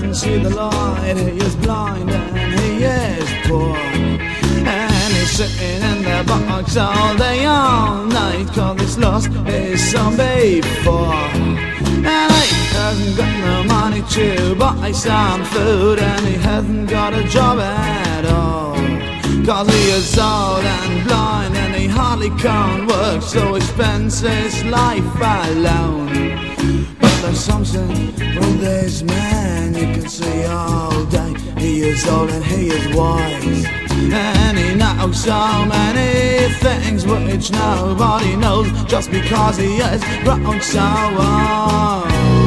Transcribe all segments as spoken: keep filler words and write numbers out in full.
doesn't see the light. He is blind and he is poor, and he's sitting in the box all day all night, 'cause he's lost his son before. And he hasn't got no money to buy some food, and he hasn't got a job at all, 'cause he is old and blind and he hardly can work, so he spends his life alone. But there's something with this man you can see all day. He is old and he is wise, and he knows so many things which nobody knows, just because he has grown so old.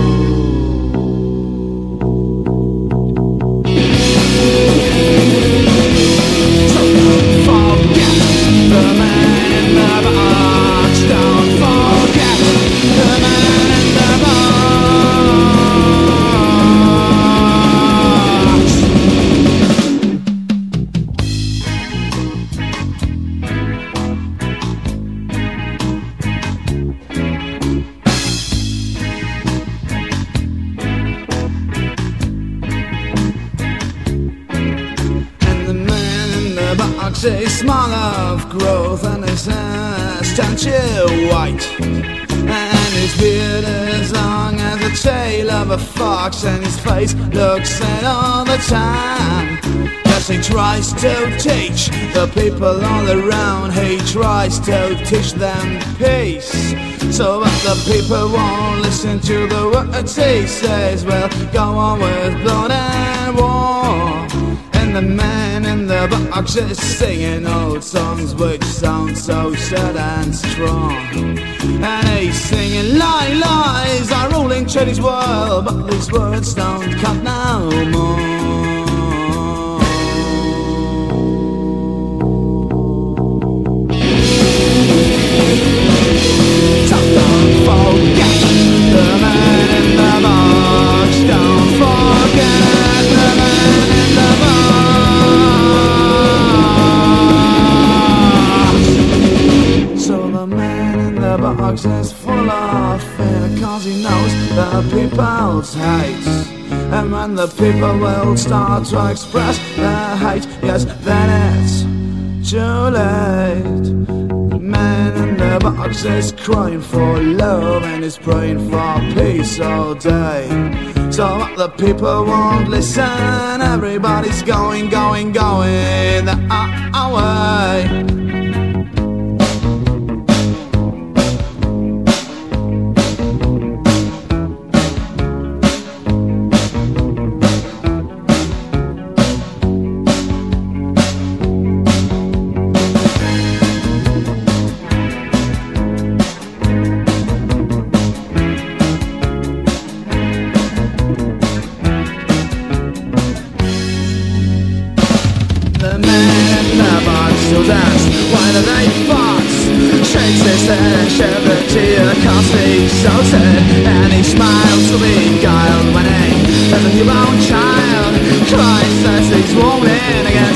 So don't forget the man in the box. Don't forget the man in the box. He's small of growth and his hair's tansy white, and his beard is long as the tail of a fox, and his face looks sad all the time. Yes, he tries to teach the people all around, he tries to teach them peace, so that the people won't listen to the words he says. Well, go on with blood and war. The man in the box is singing old songs which sound so sad and strong, and he's singing lie lies are ruling Chinese world, but these words don't cut no more. So don't forget the man in the box. Don't forget the man in the box. The box is full of fear, 'cause he knows the people's hate, and when the people will start to express their hate, yes, then it's too late. The man in the box is crying for love and is praying for peace all day, so that the people won't listen. Everybody's going, going, going their way. And he smiles to beguile when he has a newborn child, cries as he's rolling again.